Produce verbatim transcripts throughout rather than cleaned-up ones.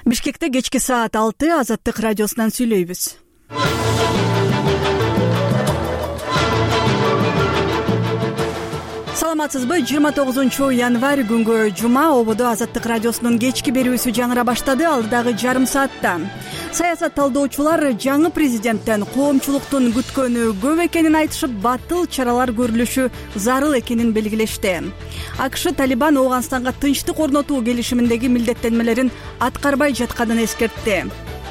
Бишкекте кечки саат алты Азаттык радиосунан сүйлөйбүз. Саламатсызбы? жыйырма тогузунчу январь күнгө жума ободо Азаттык радиосунун кечки берүүсү жаңыра баштады. Алдыдагы жарым саатта саясат талдоочулар жаңы президенттен коомчулуктун күткөнү көп экенин айтышып, батыл чаралар көрүлүшү зарыл экенин белгилешти. АКШ Талибан Ооганстанга тынчтык орнотуу келишиминдеги милдеттенмелерин аткарбай жатканын эскертти.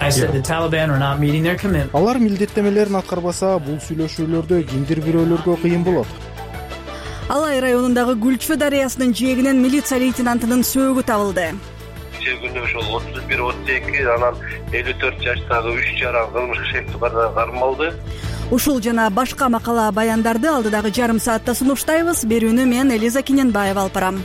Алар милдеттенмелерин аткарбаса, бул сүйлөшүүлөрдө кимдир бирөөлөргө кыйын болот. Алай районундагы Гүлчү дарыясынын жээгинен милиция лейтенантынын сөөгү табылды. Кечээ күнү ошол отуз бир отуз эки анан элүү төрт жаштагы үч жаран кылмыш шекти кармалды. Ушул жана башка макала баяндарды алдыдагы жарым саатта сунуштайбыз. Берүүнү мен Элиза Кененбаева алып барам.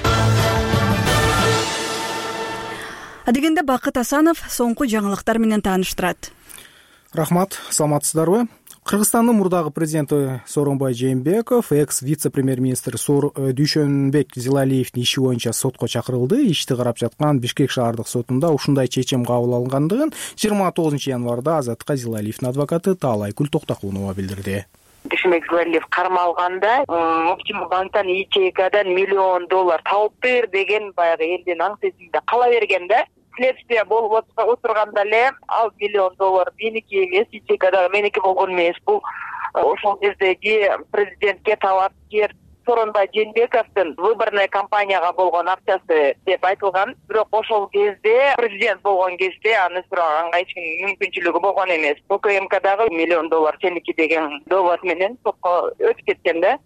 Адегенде Бакыт Асанов соңку жаңылыктар менен тааныштырат. Рахмат, саламатсыздарбы? Кыргызстандын мурдагы президенти Сооронбай Жээнбеков экс-вице-премьер-министр Дүйшөнбек Зилалиевдин иши боюнча сотко чакырылды. Ишти карап жаткан Бишкек шаардык сотунда ушундай чечим кабыл алынгандыгын жыйырма тогузунчу январда Азаттыкка Зилалиевдин адвокаты Таалайкүл Токтокунова билдирди. Дүйшөнбек Зилалиев кармалганда Оптимум банктан ячейкадан миллион доллар тауып бер деген баягы элдин аң сезимде кала бергенде, следствие болуп отурганда эле ал миллион доллар меники эмес, ячейкадагы меники болгон эмес. Бул ошол кездеги президентке талапкер Сооронбай Жээнбековдун выборный кампанияга болгон акчасы деп айтылган. Бирок ошол кезде президент болгон кезде аны сураганга эч кимдин мүмкүнчүлүгү болгон эмес. ОКМКдагы миллион доллар сеники деген довод менен сотко өтүп кеткен да.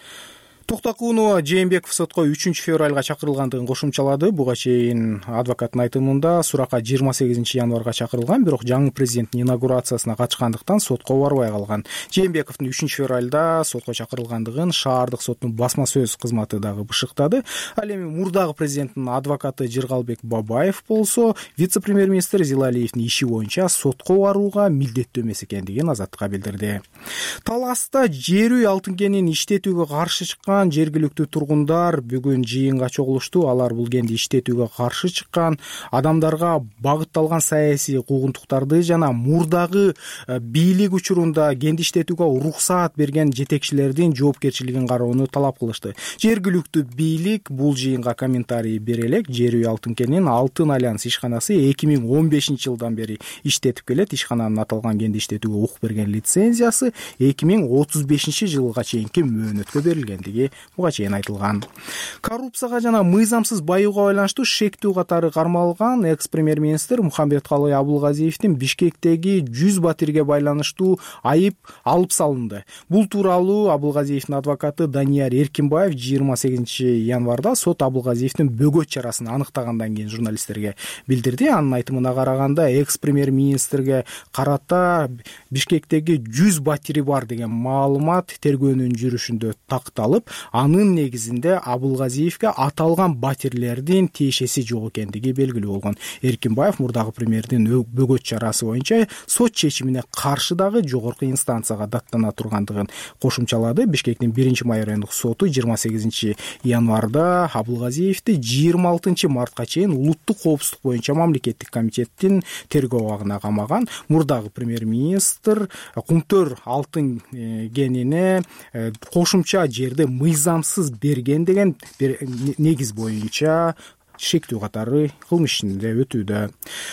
Токтокунова Жээнбеков сотко үчүнчү февралга чакырылгандыгын кошумчалады. Буга чейин адвокаттын айтымында суракка жыйырма сегизинчи январга чакырылган, бирок жаңы президенттин инаугурациясына катышкандыктан сотко барбай калган. Жээнбековдун үчүнчү февралда сотко чакырылгандыгын шаардык соттун басма сөз кызматы дагы бышыктады. Ал эми мурдагы президенттин адвокаты Жыргалбек Бабаев болсо, вице-премьер-министр Зилалиевдин иши боюнча сотко барууга милдеттүү эмес экендигин Азаттыкка билдирди. Таласта жер үй алтын кенин иштетүүгө каршы чыккан жергиликтүү тургундар бүгүн жыйынга чогулушту. Алар бул кенди иштетүүгө каршы чыккан адамдарга багытталган саясий куугунтуктарды жана мурдагы бийлик учурунда кенди иштетүүгө уруксаат берген жетекчилердин жоопкерчилигин кароону талап кылышты. Жергиликтүү бийлик бул жыйынга комментарий бере элек. Жер үй алтын кенин Алтын альянс ишканасы эки миң он бешинчи жылдан бери иштетип келет. Ишкананын аталган кенди иштетүүгө укук берген лицензиясы эки миң отуз бешинчи жылга чейинки мөөнөткө берилгендиги буга чейин айтылган. Коррупцияга жана мыйзамсыз баюуга байланыштуу шектүү катары кармалган экс-премьер-министр Мухамбеткалый Абылгазиевдин Бишкектеги жүз батирге байланыштуу айып алып салынды. Бул тууралуу Абылгазиевдин адвокаты Данияр Эркинбаев жыйырма сегизинчи январда сот Абылгазиевдин бөгөт чарасын аныктагандан кийин журналисттерге билдирди. Анын айтымына караганда экс-премьер-министрге карата Бишкектеги жүз батири бар деген маалымат тергөөнүн жүрүшүндө такталып, анын негизинде Абылгазиевге аталган батирлердин тиешеси жок экендиги белгилүү болгон. Эркинбаев мурдагы премьердин бөгөт чарасы боюнча сот чечимине каршы дагы жогорку инстанцияга даттана тургандыгын кошумчалады. Бишкектин биринчи май райондук соту жыйырма сегизинчи январда Абылгазиевди жыйырма алтынчы мартка чейин улуттук коопсуздук боюнча мамлекеттик комитеттин тергөө абагына камаган. Мурдагы премьер-министр Кумтөр алтын кенине кошумча жерди мыйзамсыз берген деген негиз боюнча шектүү катары кылмыш ишинде өтүүдө.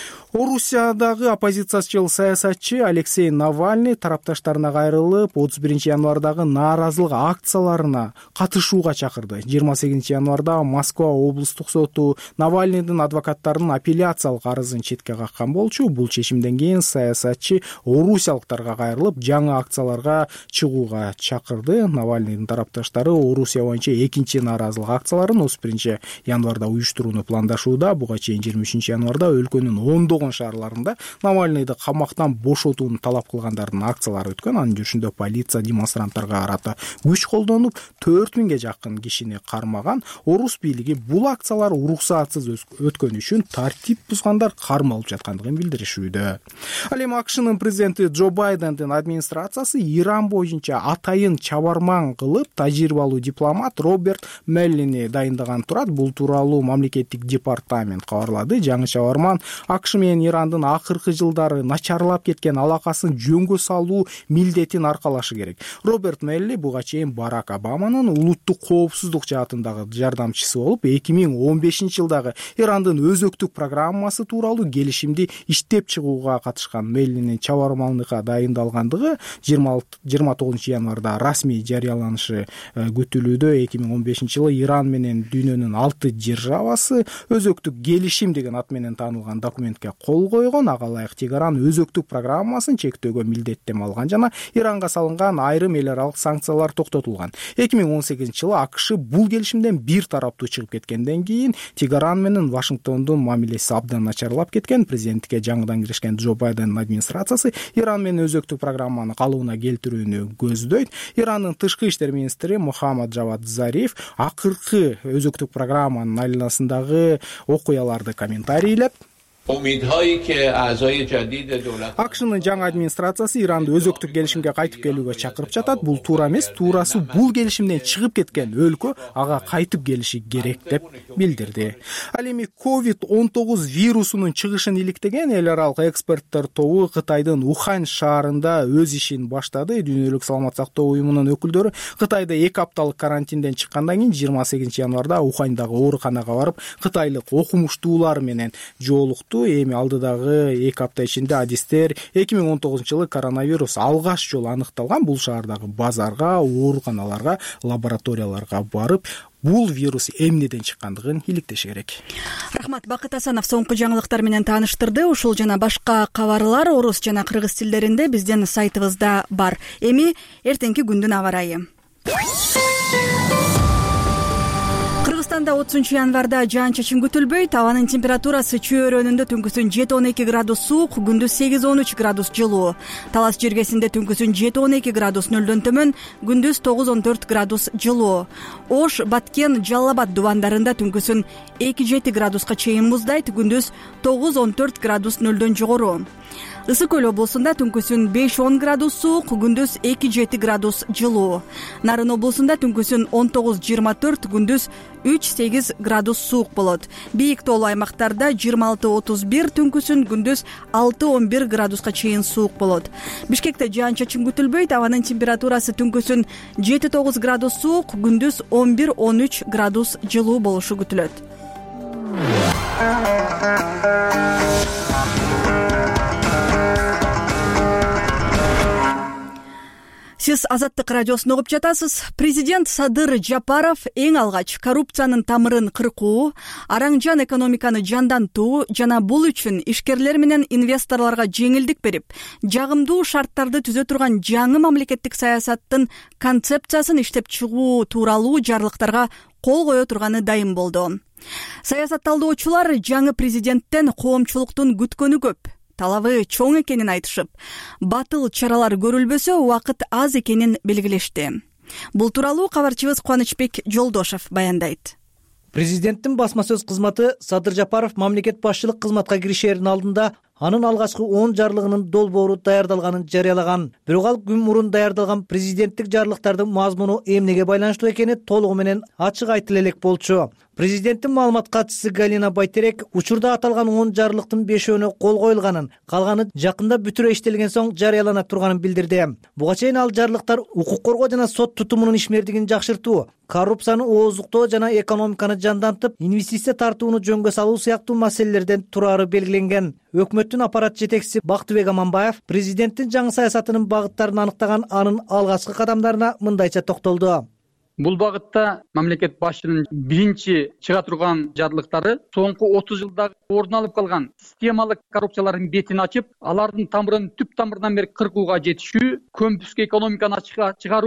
Орусиядагы оппозициячыл саясатчы Алексей Навальный тарапташтарына кайрылып, отуз биринчи январдагы нааразылык акцияларына катышууга чакырды. жыйырма сегизинчи январда Москва облустук соту Навальныйдын адвокаттарынын апелляциялык арызын четке каккан болчу. Бул чечимден кийин саясатчы орусиялыктарга кайрылып, жаңы акцияларга чыгууга чакырды. Навальныйдын тарапташтары Орусия боюнча экинчи нааразылык акцияларын отуз биринчи январда уюштурууну пландашууда. Буга чейин жыйырма үчүнчү январда өлкөнүн ондогон октогон шаарларында Навальныйды камактан бошотууну талап кылгандардын акциялары өткөн. Анын жүрүшүндө полиция демонстранттарга карата күч колдонуп, төрт миңге жакын кишини кармаган. Орус бийлиги бул акциялар уруксатсыз өткөнү үчүн тартип бузгандар кармалып жаткандыгын билдиришүүдө. Ал эми АКШнын президенти Джо Байдендин администрациясы Иран боюнча атайын чабарман кылып тажрыйбалуу дипломат Роберт Меллини дайындаган турат. Бул тууралуу мамлекеттик департамент кабарлады. Жаңы чабарман АКШ менен Ирандын акыркы жылдары начарлап кеткен алакасын жөнгө салуу милдетин аркалашы керек. Роберт Мелли буга чейин Барак Обаманын улуттук коопсуздук жаатындагы жардамчысы болуп, эки миң он бешинчи жылдагы Ирандын өзөктүк программасы тууралуу келишимди иштеп чыгууга катышкан. Меллинин чабарманлыкка дайындалгандыгы жыйырма тогузунчу январда расмий жарыяланышы күтүлүүдө. эки миң он бешинчи жылы Иран менен дүйнөнүн алты державасы өзөктүк келишим деген ат менен таанылган документке кол койгон. Ага ылайык Тегеран өзөктүк программасын чектөөгө милдеттенме алган жана Иранга салынган айрым эл аралык санкциялар токтотулган. эки миң он сегизинчи жылы АКШ бул келишимден бир тараптуу чыгып кеткенден кийин Тегеран менен Вашингтондун мамилеси абдан начарлап кеткен. Президенттикке жаңыдан киришкен Джо Байдендин администрациясы Иран менен өзөктүк программаны калыбына келтирүүнү көздөйт. Ирандын тышкы иштер министри Мухаммад Джавад Зариф акыркы өзөктүк программанын айланасындагы окуяларды комментарийлеп, АКШнын жаңы администрациясы Иранды өзөктүк келишимге кайтып келүүгө чакырып жатат. Бул туура эмес, туурасы бул келишимден чыгып кеткен өлкө ага кайтып келиши керек деп билдирди. Ал эми ковид он тогуз вирусунун чыгышын иликтеген эл аралык эксперттер тобу Кытайдын Ухань шаарында өз ишин баштады. Дүйнөлүк саламат сактоо уюмунун өкүлдөрү Кытайда эки апталык карантинден чыккандан кийин жыйырма сегизинчи январда Уханьдагы ооруканага барып, кытайлык окумуштуулар менен жолукту. Эми алдыдагы эки апта ичинде адистер эки миң он тогузунчу жылы коронавирус алгаш жолу аныкталган бул шаардагы базарга, ооруканаларга, лабораторияларга барып, бул вирус эмнеден чыккандыгын иликтеш керек. Рахмат, Бакыт Асанов соңку жаңылыктар менен тааныштырды. Ушул жана башка кабарлар орус жана кыргыз тилдеринде биздин сайтыбызда бар. Эми эртеңки күндүн аба ырайы. Кыргызстанда отузунчу январда жаан-чачын күтүлбөйт. Абанын температурасы чөйрөнүндө түнкүсүн жети он эки градус суук, күндүз сегиз он үч градус жылуу. Талас жергесинде түнкүсүн жети он эки градус нөлдөн төмөн, күндүз тогуз он төрт градус жылуу. Ош, Баткен, Жалал Абад дубандарында түнкүсүн эки жети градуска чейин муздайт, күндүз тогуз он төрт градус нөлдөн жогору. Ысык көл облусунда түнкүсүн беш он градус суук, күндүз эки жети градус жылуу. Нарын облусунда түнкүсүн он тогуз жыйырма төрт, күндүз үч сегиз градус суук болот. Бийик тоолуу аймактарда жыйырма алты отуз бир, түнкүсүн күндүз алты он бир градуска чейин суук болот. Бишкекте жаан-чачын күтүлбөйт. Абанын температурасы түнкүсүн жети тогуз градус суук, күндүз он бир он үч градус жылуу болушу күтүлөт. Сиз Азаттык радиосун угуп жатасыз. Президент Садыр Жапаров эң алгач коррупциянын тамырын кыркуу, араңжан экономиканы жандантуу жана бул үчүн ишкерлер менен инвесторлорго жеңилдик берип, жагымдуу шарттарды түзө турган жаңы мамлекеттик саясаттын концепциясын иштеп чыгуу тууралуу жарлыктарга кол кое турганы дайым болду. Саясатталдоочулар жаңы президенттен коомчулуктун күткөнү көп, талабы чоң экенин айтышып, батыл чаралар көрүлбөсө убакыт аз экенин белгилешти. Бул тууралуу кабарчыбыз Кубанычбек Жолдошев баяндайт. Президенттин басма сөз кызматы Садыр Жапаров мамлекет башчылык кызматка киришердин алдында анын алгачкы он жарлыгынын долбоору даярдалганын жарыялаган. Бирок ал күн мурун даярдалган президенттик жарлыктардын мазмуну эмнеге байланыштуу экени толугу менен ачык айтыла элек болчу. Президенттин маалымат катчысы Галина Байтерек учурда аталган он жарлыктын бешөөнө кол коюлганын, калганы жакында бүтүрө иштелген соң жарыялана турганын билдирди. Буга чейин ал жарлыктар укук коргоо жана сот тутумунун ишмердигин жакшыртуу, коррупцияны ооздуктоо жана экономиканы жандантып, инвестиция тартууну жөнгө салуу сыяктуу маселелерден турары белгиленген. Өкмөттүн аппарат жетекчиси Бактыбек Аманбаев президенттин жаңы саясатынын багыттарын аныктаган анын алгачкы кадамдарына мындайча токтолду. Бул багытта мамлекет башчынын биринчи чыга турган жарлыктары соңку отуз жылдагы ордун алып калган системалык коррупциялардын бетин ачып, алардын тамырын түп тамырынан бери кыркууга жетишүү, көмпүскө экономиканы ачыкка чыгаруу,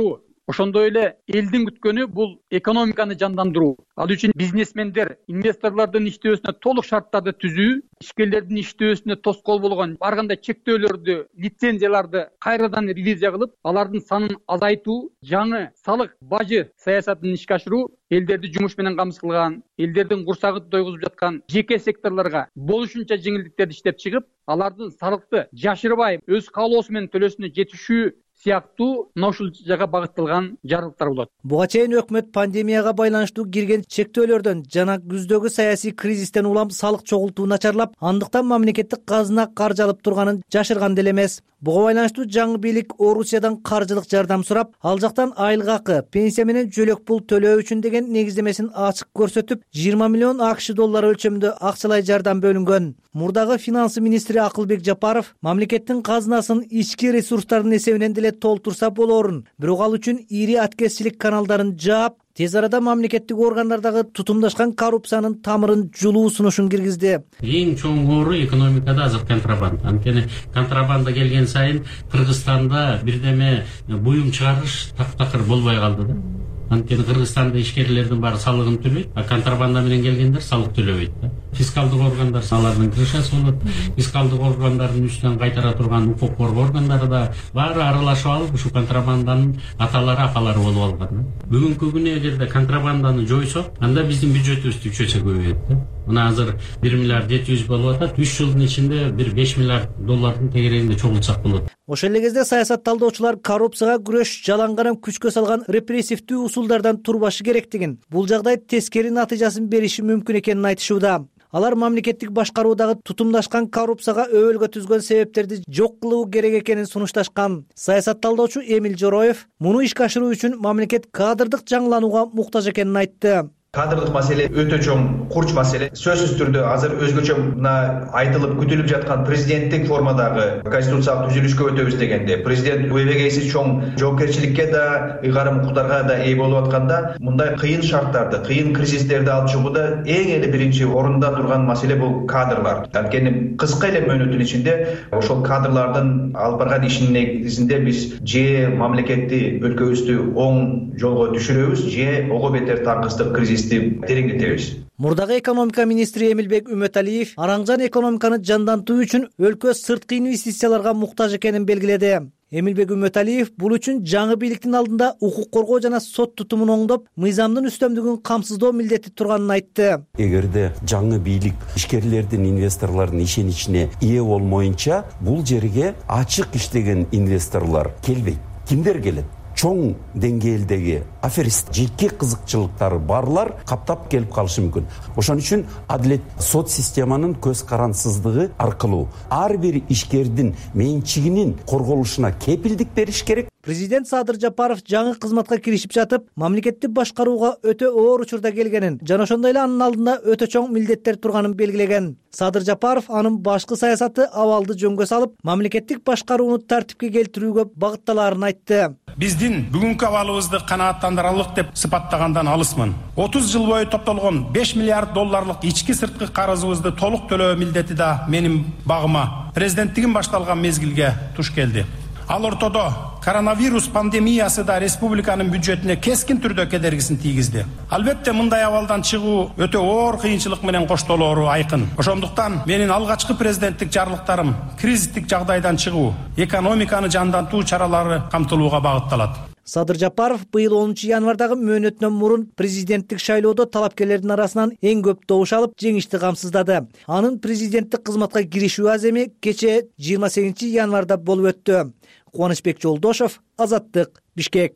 Ошондой эле элдин күткөнү бул экономиканы жандандыруу. Ал үчүн бизнесмендер, инвесторлордун иштөөсүнө толук шарттарды түзүү, ишкерлердин иштөөсүнө тоскоол болгон ар кандай чектөөлөрдү, лицензияларды кайрадан ревизия кылып, алардын санын азайтуу, жаңы салык бажы саясатын ишке ашыруу, элдерди жумуш менен камсыз кылган, элдердин курсагын тойгузуп жаткан жеке секторлорго болушунча жеңилдиктерди иштеп чыгып, алардын салыкты жашырбай өз каалоосу менен төлөөсүнө жетишүү сыяктуу мына ушул жака багытталган жарлыктар болот. Буга чейин өкмөт пандемияга байланыштуу кирген чектөөлөрдөн жана күздөгү саясий кризистен улам салык чогултуу начарлап, андыктан мамлекеттик казына каржы алып турганын жашырган деле эмес. Буга байланыштуу жаңы бийлик Орусиядан каржылык жардам сурап, ал жактан айылга акы, пенсия менен жөлөк пул төлөө үчүн деген негиздемесин ачык көрсөтүп, жыйырма миллион акш доллары өлчөмүндө акчалай жардам бөлүнгөн. Мурдагы финансы министри Акылбек Жапаров мамлекеттин казынасын ички ресурстардын эсебинен деле толтурса болоорун, бирок ал үчүн ири аткезчилик каналдарын жаап, тез арада мамлекеттик органдардагы тутумдашкан коррупциянын тамырын жулуу сунушун киргизди. Эң чоң оору экономикада азыр контрабанда. Анткени контрабанда келген сайын Кыргызстанда бирдеме буюм чыгарыш таптакыр болбой калды да. Анткени Кыргызстанда ишкерлердин баары салыгын төлөйт, а контрабанда менен келгендер салык төлөбөйт да. Фискалдык органдар алардын крышасы болот. Фискалдык органдардын үстүнөн кайтара турган укук коргоо органдары да баары аралашып алып, ушу контрабанданын аталары, апалары болуп алган. Бүгүнкү күнү эгерде контрабанданы жойсок, анда биздин бюджетибиз үчөсө көбөйөт да. Мына азыр бир миллиард жети жүз болуп атат, үч жылдын ичинде бир беш миллиард доллардын тегерегинде чогултсак болот. Ошол эле кезде саясат талдоочулар коррупцияга күрөш жалаң күчкө салган репрессивдүү усулдардан турбашы керектигин, бул жагдай тескери натыйжасын бериши мүмкүн экенин айтышууда. Алар мамлекеттик башкаруудагы тутумдашкан коррупцияга өбөлгө түзгөн себептерди жок кылуу керек экенин сунушташкан. Саясат талдоочу Эмил Жороев муну ишке ашыруу үчүн мамлекет кадрдык жаңыланууга муктаж экенин айтты. Кадрлык маселе өтө чоң, курч маселе. Сөзсүз түрдө азыр өзгөчө мына айтылып күтүлүп жаткан президенттик формадагы конституциялык түзүлүшкө өтөбүз дегенде, президент убегейси чоң жоопкерчиликке да, ыйгарым укуктарга да ээ болуп атканда, мындай кыйын шарттарды, кыйын кризистерди алып чыгууда эң эле биринчи орунда турган маселе бул кадрлар. Анткени кыска эле мөөнөттүн ичинде ошол кадрлардын алып барган ишинин негизинде биз же мамлекетти, өлкөбүздү оң жолго түшүрөбүз, же ого бетер таңкыстык кризис тереңдетебиз. Мурдагы экономика министри Эмилбек Үмөталиев араңжан экономиканы жандантуу үчүн өлкө сырткы инвестицияларга муктаж экенин белгиледи. Эмилбек Үмөталиев бул үчүн жаңы бийликтин алдында укук коргоо жана сот тутумун оңдоп, мыйзамдын үстөмдүгүн камсыздоо милдети турганын айтты. Эгерде жаңы бийлик ишкерлердин, инвесторлордун ишеничине ээ болмоюнча, бул жерге ачык иштеген инвесторлор келбейт. Кимдер келет? Чоң деңгээлдеги аферист, жеке кызыкчылыктары барлар каптап келип калышы мүмкүн. Ошон үчүн адилет сот системанын көз карансыздыгы аркылуу ар бир ишкердин менчигинин корголушуна кепилдик бериш керек. Президент Садыр Жапаров жаңы кызматка киришип жатып, мамлекетти башкарууга өтө оор учурда келгенин жана ошондой эле анын алдында өтө чоң милдеттер турганын белгилеген. Садыр Жапаров анын башкы саясаты абалды жөнгө салып, мамлекеттик башкарууну тартипке келтирүүгө багытталаарын айтты. Биздин бүгүнкү абалыбызды канааттандырарлык деп сыпаттагандан алысмын. отуз жыл бою топтолгон беш миллиард долларлык ички сырткы карызыбызды толук төлөө милдети да менин багыма президенттигим башталган мезгилге туш келди. Ал ортодо коронавирус пандемиясы да республиканын бюджетине кескин түрдө кедергисин тийгизди. Албетте мындай абалдан чыгуу өтө оор кыйынчылык менен коштолоору айкын. Ошондуктан менин алгачкы президенттик жарлыктарым кризистик жагдайдан чыгуу, экономиканы жандантуу чаралары камтылууга багытталат. Садыр Жапаров быйыл онунчу январдагы мөөнөтүнөн мурун президенттик шайлоодо талапкерлердин арасынан эң көп добуш алып, жеңишти камсыздады. Анын президенттик кызматка киришүү аземи кече жыйырма сегизинчи январда болуп өттү. Кубанычбек Жолдошов, Азаттык, Бишкек.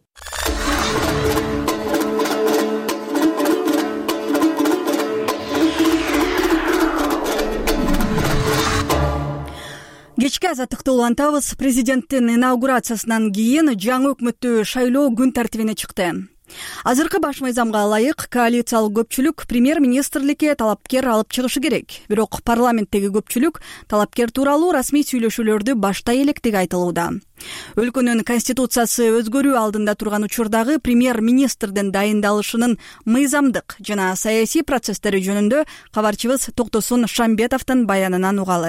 Кечки Азаттыкты улантабыз. Президенттин инаугурациясынан кийин жаңы өкмөттү шайлоо күн тартибине чыкты. Азыркы баш мыйзамга ылайык коалициялык көпчүлүк премьер-министрликке талапкер алып чыгышы керек. Бирок парламенттеги көпчүлүк талапкер тууралуу расмий сүйлөшүүлөрдү баштай электиги айтылууда. Өлкөнүн конституциясы өзгөрүү алдында турган учурдагы премьер-министрдин дайындалышынын мыйзамдык жана саясий процесстери жөнүндө кабарчыбыз Токтосун Шамбетовдун баянынан угалы.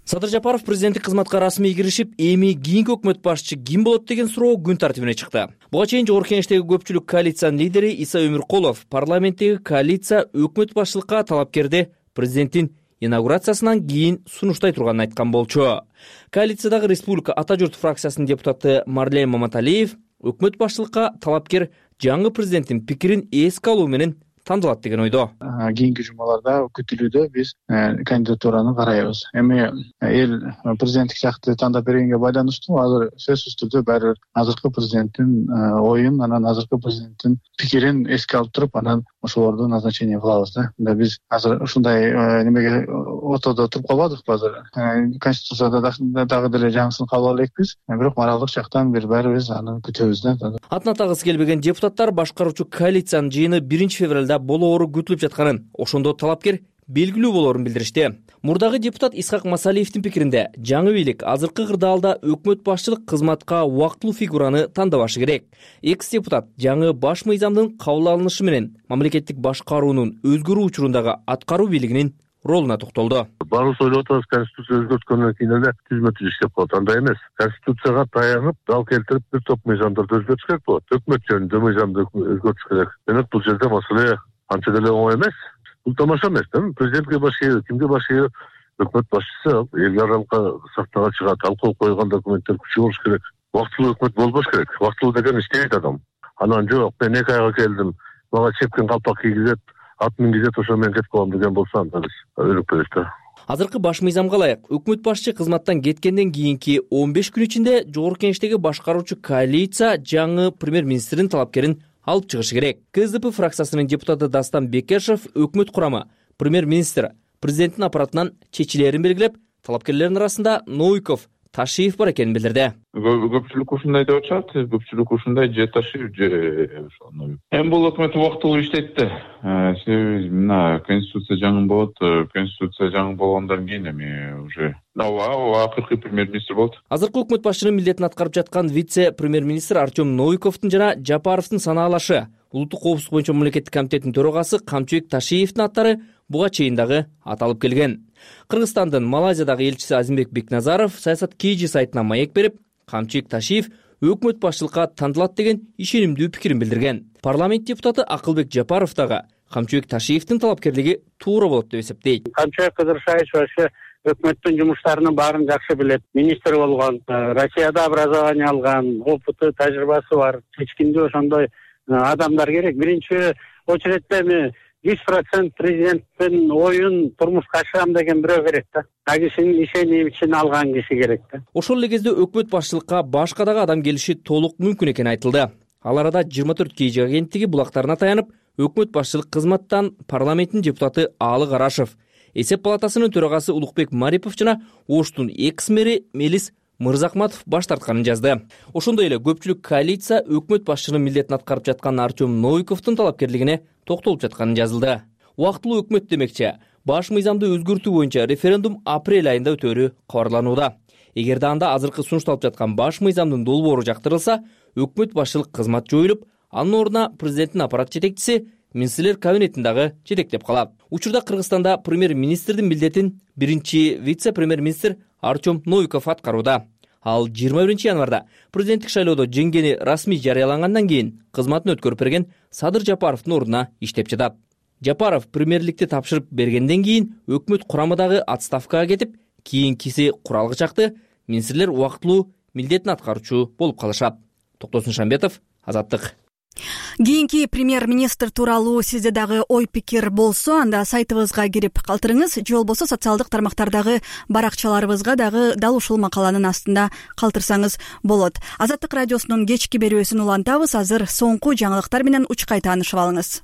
Садыр Жапаров президенттик кызматка расмий киришип, эми кийинки өкмөт башчы ким болот деген суроо күн тартибине чыкты. Буга чейин Жогорку Кеңештеги көпчүлүк коалициянын лидери Иса Өмүркулов парламенттеги коалиция өкмөт башчылыкка талапкерди президенттин инаугурациясынан кийин сунуштай турганын айткан болчу. Коалициядагы Республика Ата журт фракциясынын депутаты Марлен Маматалиев өкмөт башчылыкка талапкер жаңы президенттин пикирин эске алуу менен тандалат деген ойдо. Кийинки жумаларда күтүлүүдө биз кандидатураны карайбыз. Эми эл президенттик жакты тандап бергенге байланыштуу азыр сөзсүз түрдө баары бир азыркы президенттин оюн, анан азыркы президенттин пикирин эске алып туруп, анан ошолорду назначение кылабыз да. Биз азыр ушундай немеге ортодо туруп калбадыкпы азыр. Конституцияда дагы деле жаңысын кабыл элекпиз. Бирок моралдык жактан бир баарыбыз аны күтөбүз да. Атын атагысы келбеген депутаттар башкаруучу коалициянын жыйыны биринчи февралда болоору күтүлүп жатканын, ошондо талапкер белгилүү болоорун билдиришти. Мурдагы депутат Исхак Масалиевдин пикиринде жаңы бийлик азыркы кырдаалда өкмөт башчылык кызматка убактылуу фигураны тандабашы керек. Экс депутат жаңы баш мыйзамдын кабыл алынышы менен мамлекеттик башкаруунун өзгөрүү учурундагы аткаруу бийлигинин ролуна токтолду. Баарыбыз ойлоп атабыз, конституция өзгөрткөндөн кийин эле түзмө түз иштеп калат. Андай эмес. Конституцияга таянып, дал келтирип бир топ мыйзамдарды өзгөртүш керек болот. Өкмөт жөнүндө мыйзамды өзгөртүш керек. Демек бул жерде маселе анча деле оңой эмес. Бул тамаша эмес да. Президентке баш ийүү, кимге баш ийүү? Өкмөт башчысы эл аралыкка сахнага чыгат, ал кол койгон документтер күчү болуш керек. Убактылуу өкмөт болбош керек. Убактылуу деген иштейт адам. Анан жок, мен эки айга келдим, мага чепкен калпак кийгизет, ат мингизет, ошо мен кетип калам деген болсо анда биз өлүп кетебиз да. Азыркы баш мыйзамга ылайык өкмөт башчы кызматтан кеткенден кийинки он беш күн ичинде Жогорку Кеңештеги башкаруучу коалиция жаңы премьер-министрдин талапкерин алып чыгышы керек. КСДП фракциясынын депутаты Дастан Бекешев өкмөт курамы премьер-министр президенттин аппаратынан чечилерин белгилеп, талапкерлердин арасында Новиков, Ташиев бар экенин билдирди. Көпчүлүк ушундай деп атышат, көпчүлүк ушундай же Ташиев же ошону. Эми бул өкмөт убактылуу иштейт да. Себеби мына конституция жаңы болот, конституция жаңы болгондон кийин эми уже ооба акыркы премьер-министр болот. Азыркы өкмөт башчынын милдетин аткарып жаткан вице-премьер-министр Артем Новиковдун жана Жапаровдун санаалашы Улуттук коопсуздук боюнча мамлекеттик комитеттин төрагасы Камчыбек Ташиевдин аттары буга чейин дагы аталып келген. Кыргызстандын Малайзиядагы элчиси Азимбек Бекназаров саясат Кийжи сайтына маек берип, Камчыбек Ташиев өкмөт башчылыкка тандалат деген ишенимдүү пикирин билдирген. Парламент депутаты Акылбек Жапаров дагы Камчыбек Ташиевдин талапкерлиги туура болот деп эсептейт. Камчыбек Кыдыршаевич ошо өкмөттүн жумуштарынын баарын жакшы билет. Министр болгон, Россияда образование алган, опыты, тажрыйбасы бар. Эч ошондой адамдар керек. Биринчи очередте эми жүз процент президенттин оюн турмушка ашырам деген бирөө керек да. А кишинин ишенимин алган киши керек да. Ошол эле кезде өкмөт башчылыкка башка дагы адам келиши толук мүмкүн экени айтылды. Ал арада жыйырма төрт Кийжи агенттиги булактарына таянып, өкмөт башчылык кызматтан парламенттин депутаты Аалы Карашев, эсеп палатасынын төрагасы Улукбек Марипов жана Оштун экс мэри Мелис Мырзахматов баш тартканын жазды. Ошондой эле көпчүлүк коалиция өкмөт башчынын милдетин аткарып жаткан Артем Новиковдун талапкерлигине токтолуп жатканын жазылды. Убактылуу өкмөт демекчи, баш мыйзамды өзгөртүү боюнча референдум апрель айында өтөөрү кабарланууда. Эгерде анда азыркы сунушталып жаткан баш мыйзамдын долбоору жактырылса, өкмөт башчылык кызмат жоюлуп, анын ордуна президенттин аппарат жетекчиси министрлер кабинетин дагы жетектеп калат. Учурда Кыргызстанда премьер-министрдин милдетин биринчи вице-премьер-министр Артем Новиков аткарууда. Ал жыйырма биринчи январда президенттик шайлоодо жеңгени расмий жарыялангандан кийин кызматын өткөрүп берген Садыр Жапаровдун ордуна иштеп жатат. Жапаров премьерликти тапшырып бергенден кийин өкмөт курамы дагы отставкага кетип, кийинкиси куралгы чакты министрлер убактылуу милдетин аткаруучу болуп калышат. Токтосун Шамбетов, Азаттык. Кийинки премьер-министр тууралуу сизде дагы ой пикир болсо, анда сайтыбызга кирип калтырыңыз, же болбосо социалдык тармактардагы баракчаларыбызга дагы дал ушул макаланын астында калтырсаңыз болот. Азаттык радиосунун кечки берүүсүн улантабыз. Азыр соңку жаңылыктар менен учкай таанышып алыңыз.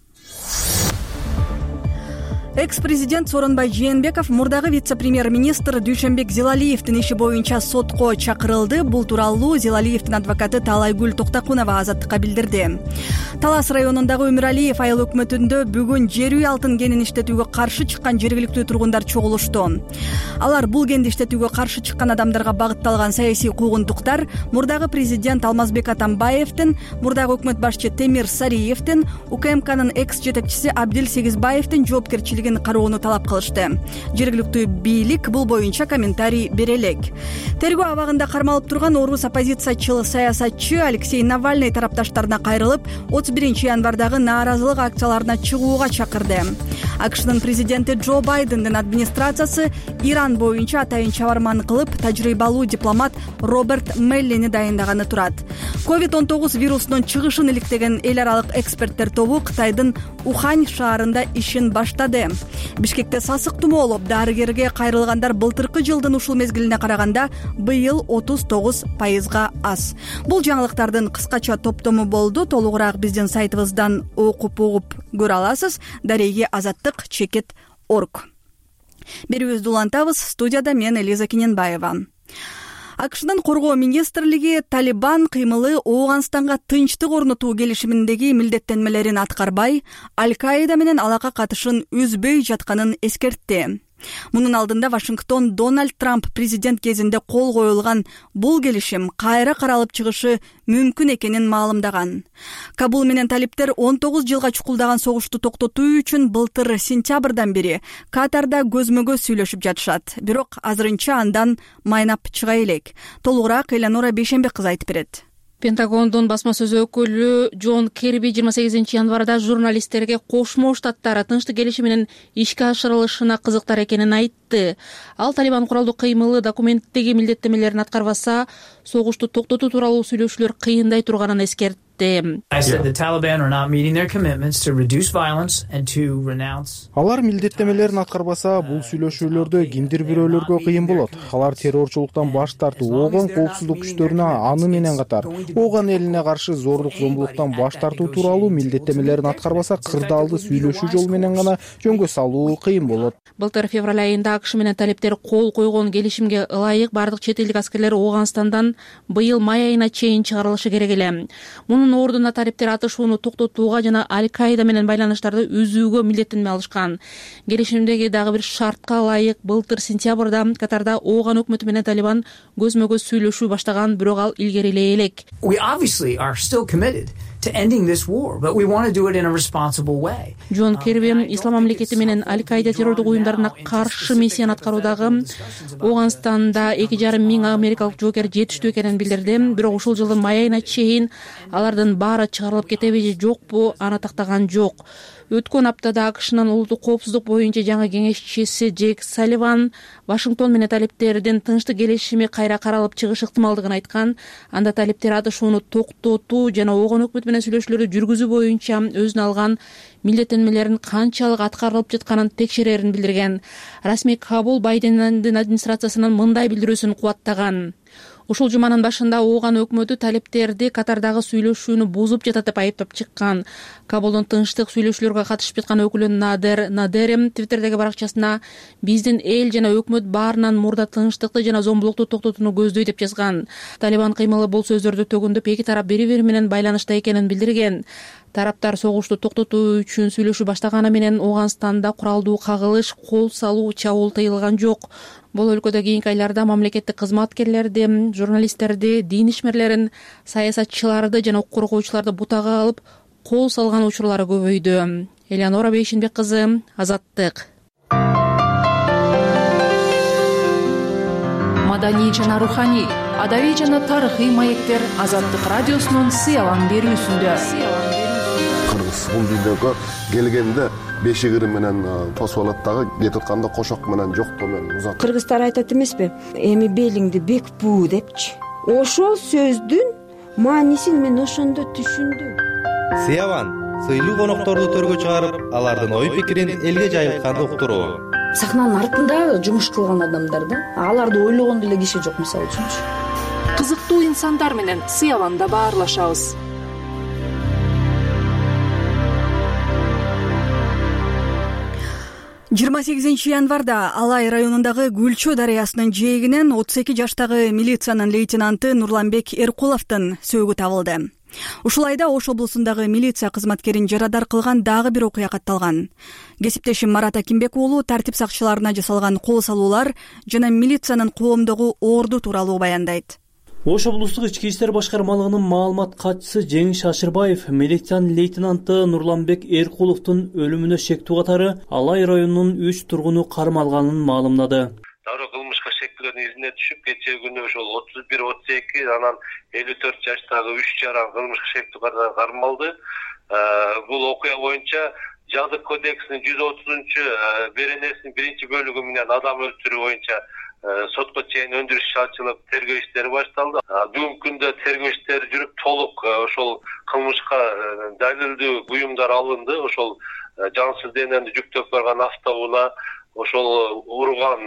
Экс-президент Сооронбай Жээнбеков мурдагы вице-премьер-министр Дүйшөнбек Зилалиевдин иши боюнча сотко чакырылды. Бул тууралуу Зилалиевдин адвокаты Таалайгүл Токтокунова Азаттыкка билдирди. Талас районундагы Өмүралиев айыл өкмөтүндө бүгүн жер үй алтын кенин иштетүүгө каршы чыккан жергиликтүү тургундар чогулушту. Алар бул кенди иштетүүгө каршы чыккан адамдарга багытталган саясий куугунтуктар мурдагы президент Алмазбек Атамбаевдин, мурдагы өкмөт башчы Темир Сариевдин, УКМКнын экс жетекчиси Абдил Сегизбаевдин жоопкерчилиги бийлигин кароону талап кылышты. Жергиликтүү бийлик бул боюнча комментарий бере элек. Тергөө абагында кармалып турган орус оппозициячыл саясатчы Алексей Навальный тарапташтарына кайрылып, отуз биринчи январдагы нааразылык акцияларына чыгууга чакырды. АКШнын президенти Джо Байдендин администрациясы Иран боюнча атайын чабарман кылып, тажрыйбалуу дипломат Роберт Меллини дайындаганы турат. ковид он тогуз вирусунун чыгышын иликтеген эл аралык эксперттер тобу Кытайдын Ухань шаарында ишин баштады. Бишкекте сасык тумоолоп, дарыгерге кайрылгандар былтыркы жылдын ушул мезгилине караганда быйыл отуз тогуз пайызга аз. Бул жаңылыктардын кыскача топтому болду. Толугураак биздин сайтыбыздан окуп угуп көрө аласыз. Дареги азаттык чекит орг. Берүүбүздү улантабыз. Студияда мен Элиза Кененбаева. АКШнын коргоо министрлиги Талибан кыймылы Ооганстанга тынчтык орнотуу келишиминдеги милдеттенмелерин аткарбай, Аль-Каида менен алака катышын үзбөй жатканын эскертти. Мунун алдында Вашингтон Дональд Трамп президент кезинде кол коюлган бул келишим кайра каралып чыгышы мүмкүн экенин маалымдаган. Кабул менен талиптер он тогуз жылга чукулдаган согушту токтотуу үчүн былтыр сентябрдан бери Катарда көзмө-көз сүйлөшүп жатышат. Бирок азырынча андан майнап чыга элек. Толугураак Элеонора Бейшембек кызы айтып берет. Пентагондун басма сөз өкүлү Джон Кирби жыйырма сегизинчи январда журналисттерге Кошмо Штаттары тынчтык келишими менен ишке ашырылышына кызыктар экенин айтты. Ал Талибан куралдуу кыймылы документтеги милдеттемелерин аткарбаса, согушту токтотуу тууралуу сүйлөшүүлөр кыйындай турганын эскертти. Алар милдеттемелерин аткарбаса, бул сүйлөшүүлөрдө кимдир бирөөлөргө кыйын болот. Алар террорчулуктан баш тартуу, Ооган коопсуздук күчтөрүнө аны менен катар Ооган элине каршы зордук зомбулуктан баш тартуу тууралуу милдеттемелерин аткарбаса, кырдаалды сүйлөшүү жолу менен гана жөнгө салуу кыйын болот. Былтыр февраль айында АКШ менен талиптер кол койгон келишимге ылайык бардык чет элдик аскерлер Ооганстандан быйыл май айына чейин чыгарылышы керек эле. Мунун ордуна талиптер атышууну токтотууга жана Аль-Каида менен байланыштарды үзүүгө милдеттенме алышкан. Келишимдеги дагы бир шартка ылайык былтыр сентябрда Катарда Ооган өкмөтү менен Талибан көзмө-көз сүйлөшүү баштаган, бирок ал илгерилей элек. Джон Кирби Ислам мамлекети менен Аль-Каида террордук уюмдарына каршы миссияны аткаруудагы Ооганстанда эки жарым миң америкалык жоокер жетиштүү экенин билдирди. Бирок ушул жылдын май айына чейин алардын баары чыгарылып кетеби же жокпу, аны тактаган жок. Өткөн аптада АКШнын улуттук коопсуздук боюнча жаңы кеңешчиси Джейк Салливан Вашингтон менен талиптердин тынчтык келишими кайра каралып чыгыш ыктымалдыгын айткан. Анда талиптер атышууну токтотуу жана Ооган өкмөтү менен сүйлөшүүлөрдү жүргүзүү боюнча өзүнө алган милдеттенмелерин канчалык аткарылып жатканын текшерерин билдирген. Расмий Кабул Байдендин администрациясынын мындай билдирүүсүн кубаттаган. Ушул жуманын башында Ооган өкмөтү талиптерди Катардагы сүйлөшүүнү бузуп жатат деп айыптап чыккан. Кабулдун тынчтык сүйлөшүүлөргө катышып жаткан өкүлү Надер Надерим Твиттердеги баракчасына биздин эл жана өкмөт баарынан мурда тынчтыкты жана зомбулукту токтотууну көздөйт деп жазган. Талибан кыймылы бул сөздөрдү төгүндөп эки тарап бири-бири менен байланышта экенин билдирген. Тараптар согушту токтотуу үчүн сүйлөшүү баштаганы менен Ооганстанда куралдуу кагылыш, кол салуу, чабуул тыйылган жок. Бул өлкөдө кийинки айларда мамлекеттик кызматкерлерди, журналисттерди, дин ишмерлерин, саясатчыларды жана укук коргоочуларды бутага алып, кол салган учурлары көбөйдү. Элеонора Бейшембек кызы, Азаттык. Маданий жана руханий, адабий жана тарыхый маектер Азаттык радиосунун сыялан берүүсүндө. Кыргыз бул видеого келгенде бешигири менен тосуп алат дагы, кетип атканда кошок менен жоктоо менен узат. Кыргыздар айтат эмеспи? Эми белиңди бек буу депчи. Ошол сөздүн маанисин мен ошондо түшүндүм. Сыяван сыйлуу конокторду төргө чыгарып, алардын ой пикирин элге жайылткан уктуруу. Сахнанын артында жумуш кылган адамдар да, аларды ойлогон деле киши жок, мисалы үчүнчү. Кызыктуу инсандар менен Сыяванда баарлашабыз. жыйырма сегизинчи январда Алай районундагы Гүлчө дарыясынын жээгинен отуз эки жаштагы милициянын лейтенанты Нурланбек Эркуловдун сөөгү табылды. Ушул айда Ош облусундагы милиция кызматкерин жарадар кылган дагы бир окуя катталган. Кесиптешим Марат Акимбек уулу тартип сакчыларына жасалган кол салуулар жана милициянын коомдогу орду тууралуу баяндайт. Ош облустук ички иштер башкармалыгынын маалымат катчысы Жеңиш Ашырбаев милициянын лейтенанты Нурланбек Эркуловдун өлүмүнө шектүү катары Алай районунун үч тургуну кармалганын маалымдады. Дароо кылмышка шектүүлөрдүн изине түшүп, кечээ күнү ошол отуз бир отуз эки анан элүү төрт жаштагы үч жаран кылмышка шектүү кармалды. Бул окуя боюнча Жазык кодексинин жүз отузунчу беренесинин биринчи бөлүгү менен адам өлтүрүү боюнча сотко чейин өндүрүш ачылып, тергөө иштери башталды. Бүгүнкү күндө тергөө иштери жүрүп, толук ошол кылмышка далилдүү буюмдар алынды. Ошол жансыз денени жүктөп барган автоунаа, ошол урган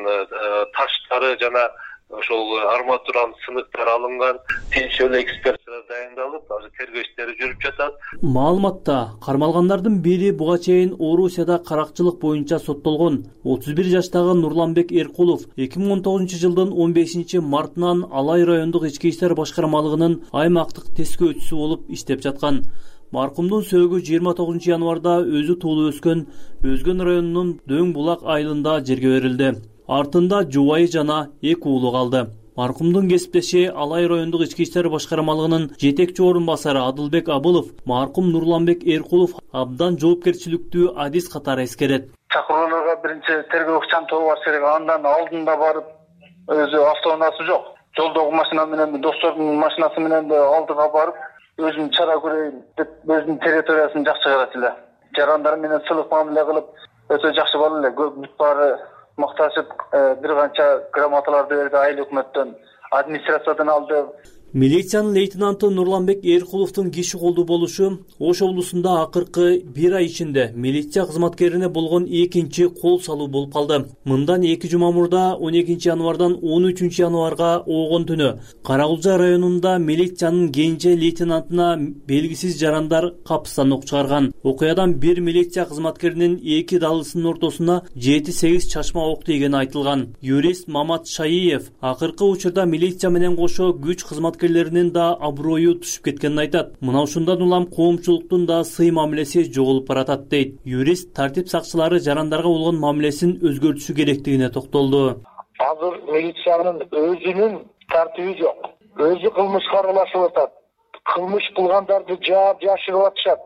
таштары жана ошол арматуранын сыныктары алынган, тиешелүү экспертиза дайындалып, азыр тергөө иштери жүрүп жатат. Маалыматта кармалгандардын бири буга чейин Орусияда каракчылык боюнча соттолгон. отуз бир жаштагы Нурланбек Эркулов эки миң он тогузунчу жылдын он бешинчи мартынан Алай райондук ички иштер башкармалыгынын аймактык тескөөчүсү болуп иштеп жаткан. Маркумдун сөөгү жыйырма тогузунчу январда өзү туулуп өскөн Өзгөн районунун Дөң булак айылында жерге берилди. Артында жубайы жана эки уулу калды. Маркумдун кесиптеши Алай райондук ички иштер башкармалыгынын жетекчи орун басары Адылбек Абылов маркум Нурланбек Эркулов абдан жоопкерчиликтүү адис катары эскерет. Чакырууларга биринчи тергөө ыкчам тобу бар керек, андан алдында барып өзү автоунаасы жок. Жолдогу машина менен, достордун машинасы менен алдыга барып, өзүм чара көрөйүн деп өзүнүн территориясын жакшы карат эле. Жарандар менен сылык мамиле кылып, өтө жакшы болду эле. Бүт баары макташып, бир канча грамоталарды берди айыл өкмөттөн, администрациядан алды. Милициянын лейтенанты Нурланбек Эркуловдун киши колдуу болушу Ош облусунда акыркы бир ай ичинде милиция кызматкерине болгон экинчи кол салуу болуп калды. Мындан эки жума мурда он экинчи январдан он үчүнчү январга огон түнү Карагулжа районунда милициянын кенже лейтенантына белгисиз жарандар капыстан ок чыгарган. Окуядан бир милиция кызматкеринин эки далысынын ортосуна жети сегиз чачма ок тийгени айтылган. Юрист Мамат Шаиев акыркы учурда милиция менен кошо күч кызмат кызматкерлеринин да аброю түшүп кеткенин айтат. Мына ушундан улам коомчулуктун да сый мамилеси жоголуп баратат дейт. Юрист тартип сакчылары жарандарга болгон мамилесин өзгөртүшү керектигине токтолду. Азыр милициянын өзүнүн тартиби жок. Өзү кылмышка аралашып атат. Кылмыш кылгандарды жаап жашырып атышат.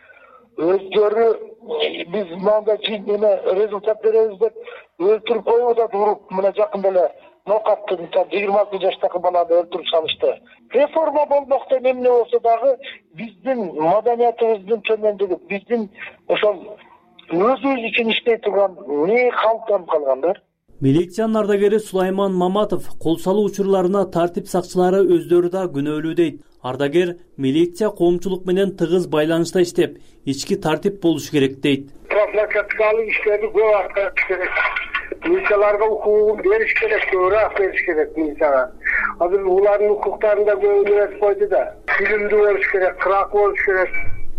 Өздөрү биз мында жине результат беребиз деп өлтүрүп коюп атат, уруп мына жакында эле Нокаттын жыйырма алты жаштагы баланы өлтүрүп салышты. Реформа болмокто эмне болсо дагы биздин маданиятыбыздын төмөндүгү, биздин ошол өзүбүз үчүн иштей турган не калыптанып калгандар. Милициянын ардагери Сулайман Маматов кол салуу учурларына тартип сакчылары өздөрү да күнөөлүү дейт. Ардагер милиция коомчулук менен тыгыз байланышта иштеп, ички тартип болушу керек дейт. Профилактикалык иштерди көп аткарыш керек. Милицияларга укугун бериш керек, көбүрөөк бериш керек милицияга. Азыр улардын укуктарын да көбүнө берип койду да. Билимдүү болуш керек, кыракы болуш керек.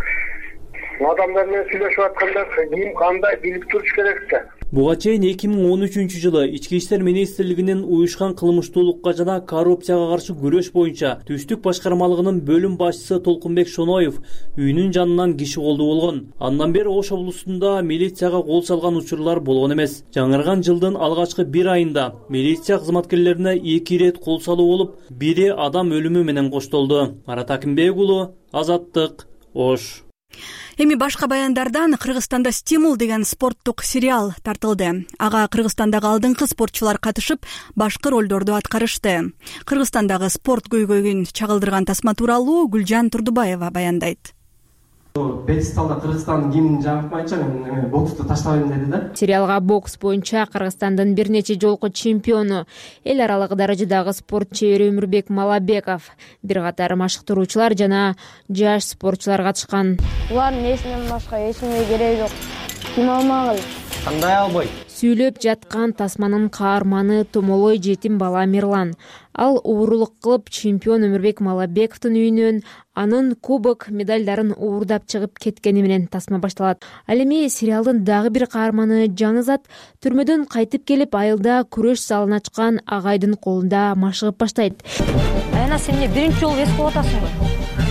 Адамдар менен сүйлөшүп атканда ким кандай билип туруш керек да. Буга чейин эки миң он үчүнчү жылы Ички иштер министрлигинин уюшкан кылмыштуулукка жана коррупцияга каршы күрөш боюнча түштүк башкармалыгынын бөлүм башчысы Толкунбек Шоноев үйүнүн жанынан киши колдуу болгон. Андан бери Ош облусунда милицияга кол салган учурлар болгон эмес. Жаңырган жылдын алгачкы бир айында милиция кызматкерлерине эки ирет кол салуу болуп, бири адам өлүмү менен коштолду. Марат Акимбек уулу, Азаттык, Ош. Эми башка баяндардан Кыргызстанда «Стимул» деген спорттук сериал тартылды. Ага Кыргызстандагы алдыңкы спортчулар катышып, башкы ролдорду аткарышты. Кыргызстандагы спорт көйгөйүн чагылдырган тасма тууралуу Гүлжан Турдубаева баяндайт. Пьедесталда Кыргызстандын гимнин жагып боюнча мен боксту таштабайм деди да. Сериалга бокс боюнча Кыргызстандын бир нече жолку чемпиону, эл аралык даражадагы спортчу Өмүрбек Малабеков, бир катар машыктыруучулар жана жаш спортчулар катышкан. Булардын эсинен башка эч неме кереги жок. Ким алмагыл? Кандай албайт? Сүйлөп жаткан тасманын каарманы томолой жетим бала Мирлан. Ал уурулук кылып чемпион Өмүрбек Малабековдун үйүнөн анын кубок медалдарын уурдап чыгып кеткени менен тасма башталат. Ал эми сериалдын дагы бир каарманы Жаңызат түрмөдөн кайтып келип айылда күрөш залын ачкан агайдын колунда машыгып баштайт. Айна, сен эмне биринчи жолу эс кылып атасың го?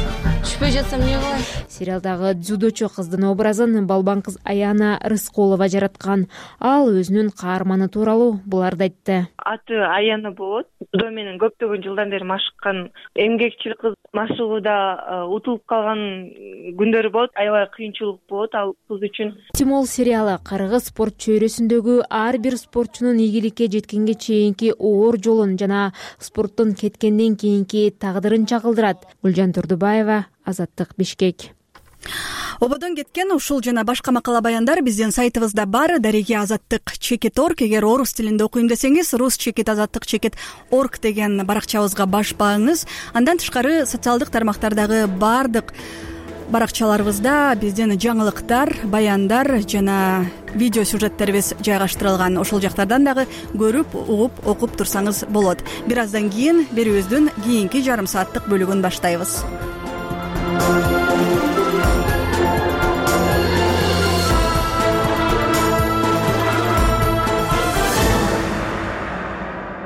түшпөй жатсам эмне кылайын? Сериалдагы дзюдочу кыздын образын балбан кыз Аяна Рыскулова жараткан. Ал өзүнүн каарманы тууралуу буларды айтты. Аты Аяна болот. Дзюдо менен көптөгөн жылдан бери машыккан, эмгекчил кыз, машыгууда утулуп калган күндөр болот, аябай кыйынчылык болот ал кыз үчүн. Тимол сериалы кыргыз спорт чөйрөсүндөгү ар бир спортчунун ийгиликке жеткенге чейинки оор жолун жана спорттон кеткенден кийинки тагдырын чагылдырат. Гүлжан Турдубаева, Азаттык, Бишкек. Ободон кеткен ушул жана башка макала баяндар биздин сайтыбызда бар. Дареги азаттык чекит орг. Эгер орус тилинде окуйм десеңиз, рус чекит азаттык чекит орг деген баракчабызга баш багыңыз. Андан тышкары социалдык тармактардагы бардык баракчаларыбызда биздин жаңылыктар, баяндар жана видео сюжеттерибиз жайгаштырылган. Ошол жактардан дагы көрүп, угуп, окуп турсаңыз болот. Бир аздан кийин берүүбүздүн кийинки жарым сааттык бөлүгүн баштайбыз.